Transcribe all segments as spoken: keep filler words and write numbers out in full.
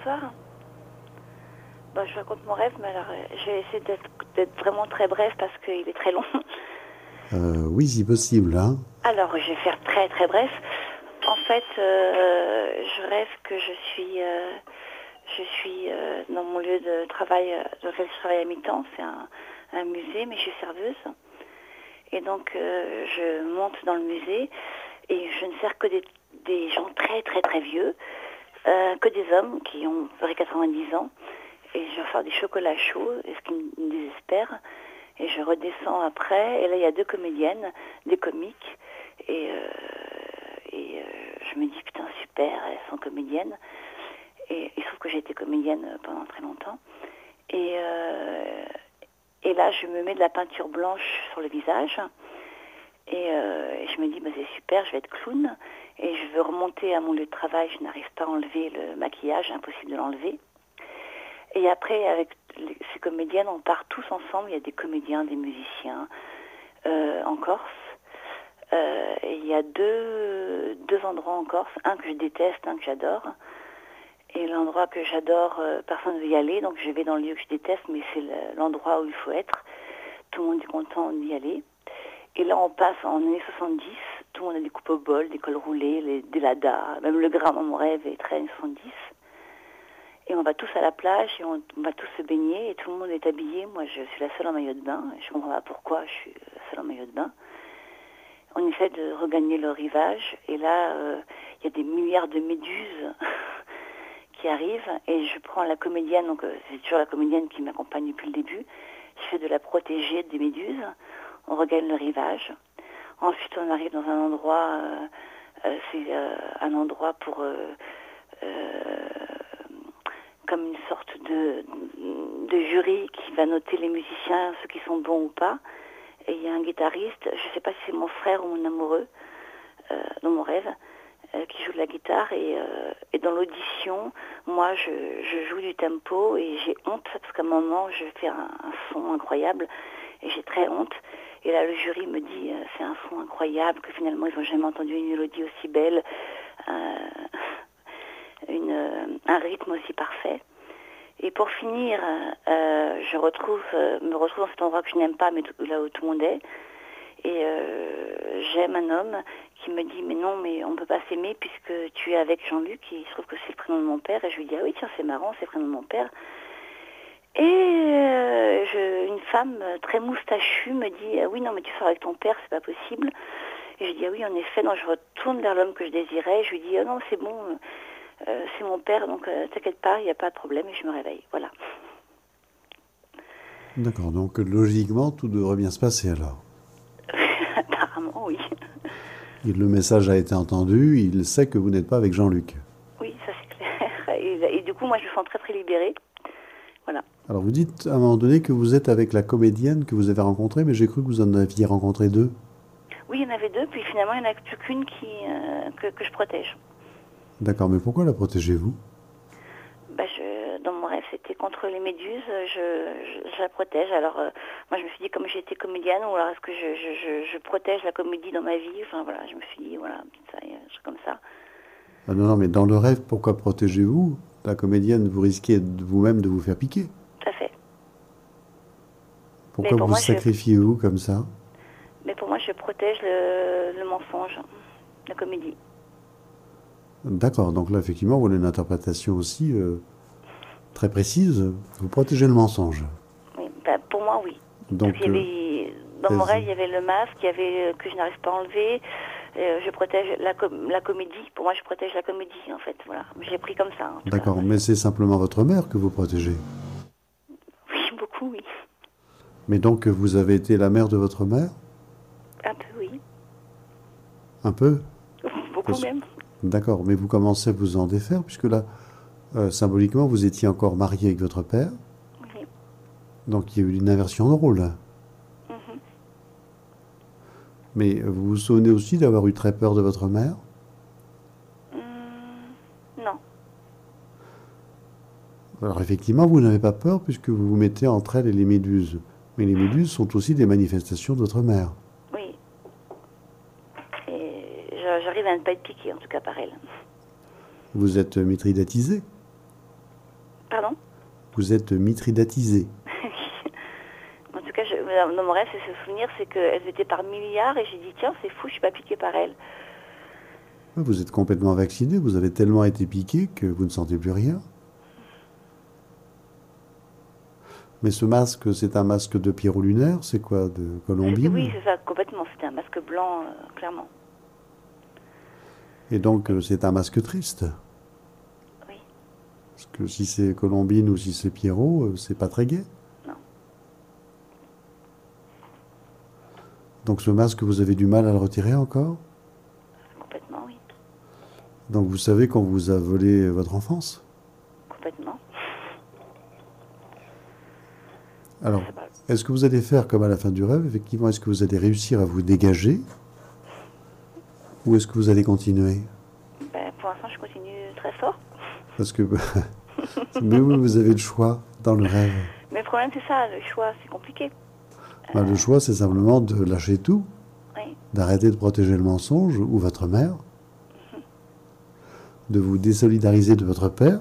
bonsoir. Bon, je raconte mon rêve, mais alors euh, je vais essayer d'être, d'être vraiment très bref parce qu'il est très long. Euh, oui, si possible, hein. Alors, je vais faire très très bref. En fait, euh, je rêve que je suis, euh, je suis euh, dans mon lieu de travail, euh, dans lequel je travaille à mi-temps. C'est un, un musée, mais je suis serveuse. Et donc, euh, je monte dans le musée et je ne sers que des, des gens très très très vieux, euh, que des hommes qui ont à peu près quatre-vingt-dix ans. Et je vais faire des chocolats chauds, et ce qui me désespère. Et je redescends après, et là il y a deux comédiennes, des comiques, et, euh, et euh, je me dis putain super, elles sont comédiennes. Et il se trouve que j'ai été comédienne pendant très longtemps. Et, euh, et là je me mets de la peinture blanche sur le visage, et, euh, et je me dis bah, c'est super, je vais être clown. Et je veux remonter à mon lieu de travail, je n'arrive pas à enlever le maquillage, impossible de l'enlever. Et après, avec les, ces comédiennes, on part tous ensemble. Il y a des comédiens, des musiciens euh, en Corse. Euh, et il y a deux, deux endroits en Corse, un que je déteste, un que j'adore. Et l'endroit que j'adore, euh, personne ne veut y aller, donc je vais dans le lieu que je déteste, mais c'est le, l'endroit où il faut être. Tout le monde est content d'y aller. Et là, on passe en années soixante-dix. Tout le monde a des coupes au bol, des cols roulés, les, des ladas. Même le grain dans mon rêve est très années soixante-dix. Et on va tous à la plage et on, on va tous se baigner et tout le monde est habillé. Moi, je suis la seule en maillot de bain. Je ne comprends pas pourquoi je suis la seule en maillot de bain. On essaie de regagner le rivage et là, il euh, y a des milliards de méduses qui arrivent et je prends la comédienne, donc euh, c'est toujours la comédienne qui m'accompagne depuis le début. Je fais de la protéger des méduses. On regagne le rivage. Ensuite, on arrive dans un endroit, euh, euh, c'est euh, un endroit pour... Euh, euh, comme une sorte de, de jury qui va noter les musiciens, ceux qui sont bons ou pas. Et il y a un guitariste, je ne sais pas si c'est mon frère ou mon amoureux, euh, dans mon rêve, euh, qui joue de la guitare. Et, euh, et dans l'audition, moi, je, je joue du tempo et j'ai honte, parce qu'à un moment, je fais un, un son incroyable et j'ai très honte. Et là, le jury me dit, euh, c'est un son incroyable, que finalement, ils n'ont jamais entendu une mélodie aussi belle. Euh, Une, euh, un rythme aussi parfait. Et pour finir, euh, je retrouve, euh, me retrouve dans cet endroit que je n'aime pas, mais tout, là où tout le monde est. Et euh, j'aime un homme qui me dit, mais non, mais on ne peut pas s'aimer puisque tu es avec Jean-Luc, et il se trouve que c'est le prénom de mon père. Et je lui dis, ah oui, tiens, c'est marrant, c'est le prénom de mon père. Et euh, je, une femme très moustachue me dit, ah oui, non, mais tu sors avec ton père, c'est pas possible. Et je dis, ah oui, en effet, non, je retourne vers l'homme que je désirais. Je lui dis, ah non, c'est bon, Euh, c'est mon père, donc euh, t'inquiète pas, il n'y a pas de problème, et je me réveille. Voilà. D'accord, donc logiquement, tout devrait bien se passer alors. Apparemment, oui. Et le message a été entendu, il sait que vous n'êtes pas avec Jean-Luc. Oui, ça c'est clair. Et, et du coup, moi, je me sens très très libérée. Voilà. Alors vous dites à un moment donné que vous êtes avec la comédienne que vous avez rencontrée, mais j'ai cru que vous en aviez rencontré deux. Oui, il y en avait deux, puis finalement, il n'y en a plus qu'une qui, euh, que, que je protège. D'accord, mais pourquoi la protégez-vous? Bah, je, dans mon rêve, c'était contre les méduses, je, je, je la protège. Alors, euh, moi, je me suis dit, comme j'étais comédienne, ou alors est-ce que je, je, je, je protège la comédie dans ma vie? Enfin, voilà, je me suis dit, voilà, ça, un truc comme ça. Ah non, non, mais dans le rêve, pourquoi protégez-vous? La comédienne, vous risquez de- vous-même de vous faire piquer. Tout à fait. Mais Pourquoi pour vous moi, je, sacrifiez-vous comme ça? mais pour moi, je protège le, le mensonge, la comédie. D'accord, donc là, effectivement, vous avez une interprétation aussi euh, très précise. Vous protégez le mensonge. Oui, bah, pour moi, oui. Parce Donc, qu'il y euh, avait, dans mon c'est- rêve, il y avait le masque, il y avait euh, que je n'arrive pas à enlever. Euh, je protège la, com- la comédie. Pour moi, je protège la comédie, en fait. Voilà. J'ai pris comme ça, en tout cas. d'accord, mais c'est simplement votre mère que vous protégez. Oui, beaucoup, oui. Mais donc, vous avez été la mère de votre mère? Un peu, oui. Un peu? Beaucoup Parce- même. D'accord, mais vous commencez à vous en défaire, puisque là, euh, symboliquement, vous étiez encore marié avec votre père. Oui. Donc, il y a eu une inversion de rôle. Mhm. Mais euh, vous vous souvenez aussi d'avoir eu très peur de votre mère? Hum, non. Alors, effectivement, vous n'avez pas peur, puisque vous vous mettez entre elle et les méduses. Mais les méduses sont aussi des manifestations de votre mère. Oui. Et je- j'arrive à ne pas être piquée, en tout cas, par elle. Vous êtes mitridatisé. Pardon? Vous êtes mithridatisé. En tout cas, je, dans mon rêve, c'est ce souvenir, c'est qu'elles étaient par milliards et j'ai dit, tiens, c'est fou, je suis pas piquée par elles. Vous êtes complètement vacciné, vous avez tellement été piqué que vous ne sentez plus rien. Mais ce masque, c'est un masque de Pierrot lunaire, c'est quoi, de Colombine? Oui, c'est ça, complètement. C'était un masque blanc, euh, clairement. Et donc, euh, c'est un masque triste. Oui. Parce que si c'est Colombine ou si c'est Pierrot, euh, c'est pas très gai. Non. Donc ce masque, vous avez du mal à le retirer encore? Complètement, oui. Donc vous savez qu'on vous a volé votre enfance? Complètement. Alors, est-ce que vous allez faire comme à la fin du rêve? Effectivement, est-ce que vous allez réussir à vous dégager? Ou est-ce que vous allez continuer? Ben, pour l'instant, je continue très fort. Parce que... Mais oui, vous avez le choix dans le rêve. Mais le problème, c'est ça, le choix, c'est compliqué. Ben, Euh, le choix, c'est simplement de lâcher tout, Oui. d'arrêter de protéger le mensonge ou votre mère, de vous désolidariser de votre père,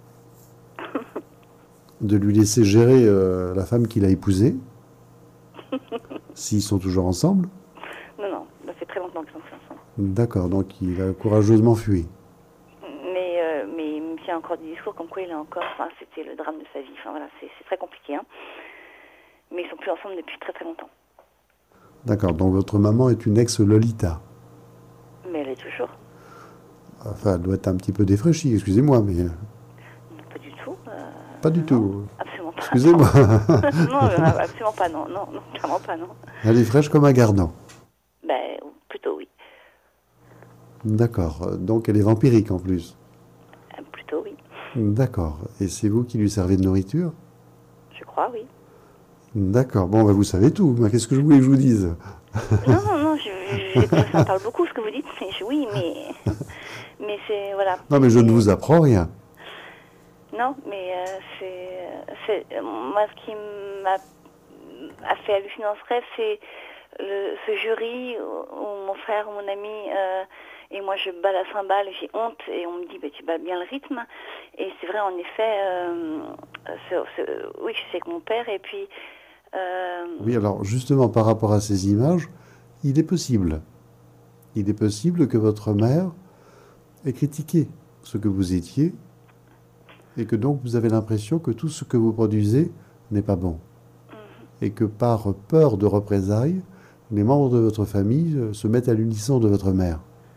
de lui laisser gérer euh, la femme qu'il a épousée, s'ils sont toujours ensemble. Non, non, ça fait très longtemps qu'ils sont plus ensemble. D'accord, donc il a courageusement fui. Mais, euh, mais il me tient encore des discours comme quoi il a encore... Enfin, c'était le drame de sa vie. Enfin, voilà, c'est c'est très compliqué. Hein. Mais ils sont plus ensemble depuis très très longtemps. D'accord, donc votre maman est une ex-Lolita. Mais elle est toujours. Enfin, elle doit être un petit peu défraîchie, excusez-moi, mais... Non, pas du tout. euh, Pas du non, tout. Absolument pas. Excusez-moi. Non, euh, absolument pas, non, non, non, clairement pas, non. Elle est fraîche comme un gardon. Ben, plutôt oui. D'accord, donc elle est vampirique en plus. Euh, Plutôt oui. D'accord, et c'est vous qui lui servez de nourriture? Je crois, oui. D'accord, bon, ben, vous savez tout, mais qu'est-ce que je voulais que je vous dise? Non, non, non, je, je, ça me parle beaucoup ce que vous dites, mais je- oui, mais, mais c'est, voilà. Non, mais je ne vous apprends rien. Non, mais euh, c'est, c'est, euh, moi, ce qui m'a a fait halluciner dans ce rêve, c'est le, ce jury où, où mon frère ou mon ami euh, et moi je bats la cymbale, j'ai honte et on me dit bah, tu bats bien le rythme. Et c'est vrai, en effet, euh, c'est, c'est, oui, c'est que mon père et puis... Euh, Oui, alors justement, par rapport à ces images, il est possible. Il est possible que votre mère ait critiqué ce que vous étiez et que donc vous avez l'impression que tout ce que vous produisez n'est pas bon. Et que par peur de représailles, les membres de votre famille euh, se mettent à l'unisson de votre mère.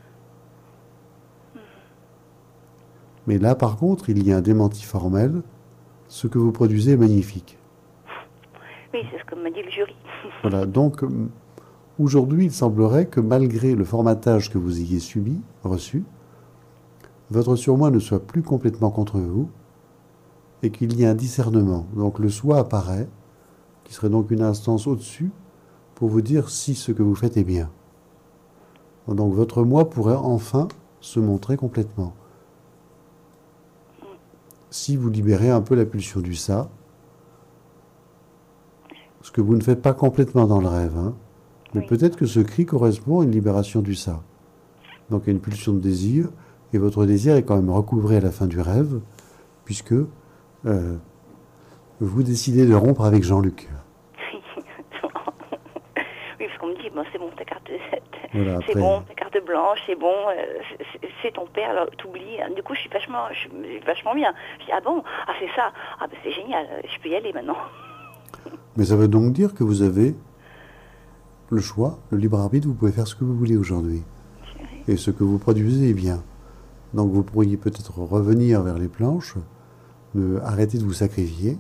Mais là, par contre, il y a un démenti formel. Ce que vous produisez est magnifique. oui, c'est ce que m'a dit le jury. Voilà, donc euh, aujourd'hui, il semblerait que malgré le formatage que vous ayez subi, reçu, votre surmoi ne soit plus complètement contre vous et qu'il y ait un discernement. Donc le soi apparaît, qui serait donc une instance au-dessus, pour vous dire si ce que vous faites est bien. Donc votre moi pourrait enfin se montrer complètement. Si vous libérez un peu la pulsion du ça, ce que vous ne faites pas complètement dans le rêve, hein, mais Oui. peut-être que ce cri correspond à une libération du ça. Donc à une pulsion de désir, et votre désir est quand même recouvré à la fin du rêve, puisque euh, vous décidez de rompre avec Jean-Luc. Oui, parce qu'on me dit, bon, c'est bon, ta carte, Voilà, c'est après- bon, ta carte blanche, c'est bon, euh, c'est- c'est ton père, alors t'oublies. Du coup, je suis vachement, je suis vachement bien. Je dis, ah bon, ah c'est ça, ah ben c'est génial, je peux y aller maintenant. Mais ça veut donc dire que vous avez le choix, le libre arbitre, vous pouvez faire ce que vous voulez aujourd'hui. Et ce que vous produisez est bien. Donc vous pourriez peut-être revenir vers les planches, ne, arrêter de vous sacrifier,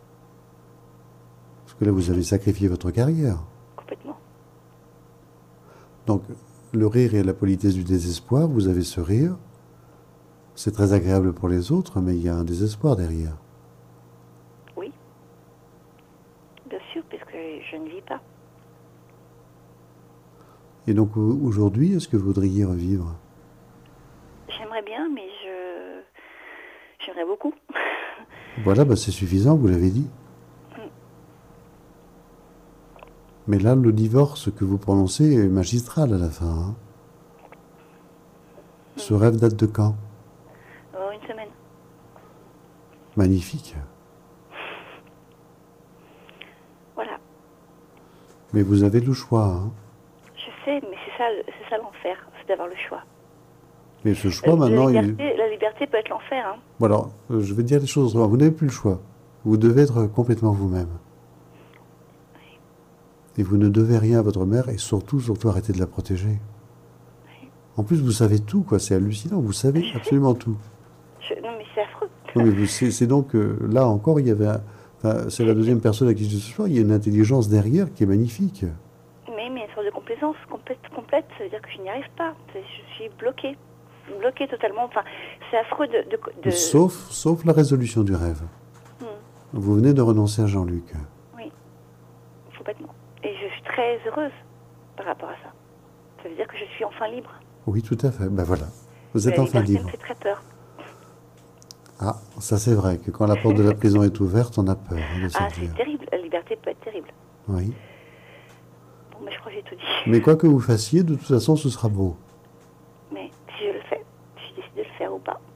parce que là vous avez sacrifié votre carrière. Complètement. Donc le rire et la politesse du désespoir, vous avez ce rire, c'est très agréable pour les autres, mais il y a un désespoir derrière. Oui. Bien sûr, puisque je ne vis pas. Et donc au- aujourd'hui, est-ce que vous voudriez revivre? J'aimerais bien, mais je... J'aimerais beaucoup. Voilà, bah c'est suffisant, vous l'avez dit. Mais là, le divorce que vous prononcez est magistral à la fin. hein. Ce rêve date de quand? Oh, une semaine. Magnifique. Voilà. Mais vous avez le choix. Hein. Je sais, mais c'est ça, c'est ça l'enfer, c'est d'avoir le choix. Mais ce choix, la, maintenant... la, liberté, il... la liberté peut être l'enfer. Hein. Bon alors, euh, je vais dire les choses autrement. Vous n'avez plus le choix. Vous devez être complètement vous-même. Oui. Et vous ne devez rien à votre mère et surtout, surtout arrêter de la protéger. Oui. En plus, vous savez tout, quoi. C'est hallucinant. Vous savez je absolument sais. tout. Je... Non, mais c'est affreux. Non, mais c'est donc, euh, là encore, il y avait... Un... Enfin, c'est la deuxième personne à qui je dis ce soir. Il y a une intelligence derrière qui est magnifique. Mais, mais une sorte de complaisance complète, complète, ça veut dire que je n'y arrive pas. Je suis bloquée. Bloquée totalement. Enfin, c'est affreux de... de, de... Sauf, sauf la résolution du rêve. Hmm. Vous venez de renoncer à Jean-Luc. Oui, complètement. Et je suis très heureuse par rapport à ça. Ça veut dire que je suis enfin libre. Oui, tout à fait. Ben voilà. Vous êtes la enfin liberté libre. me fait très peur. Ah, ça c'est vrai, que quand la porte de la prison est ouverte, on a peur hein, de Ah, sortir. c'est terrible. La liberté peut être terrible. Oui. Bon, mais je crois que j'ai tout dit. Mais quoi que vous fassiez, de toute façon, ce sera beau. Mais si je le fais, si je décide de le faire ou pas.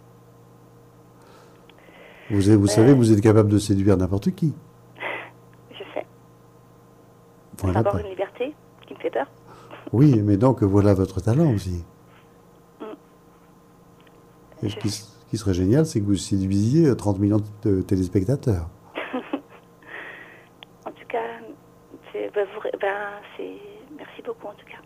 Vous, vous euh... savez, vous êtes capable de séduire n'importe qui. Je sais. Voilà. C'est encore une liberté qui me fait peur. Oui, mais donc voilà votre talent aussi. Mm. Et ce qui, ce qui serait génial, c'est que vous séduisiez trente millions de téléspectateurs. En tout cas, c'est, ben, vous, ben, c'est, merci beaucoup en tout cas.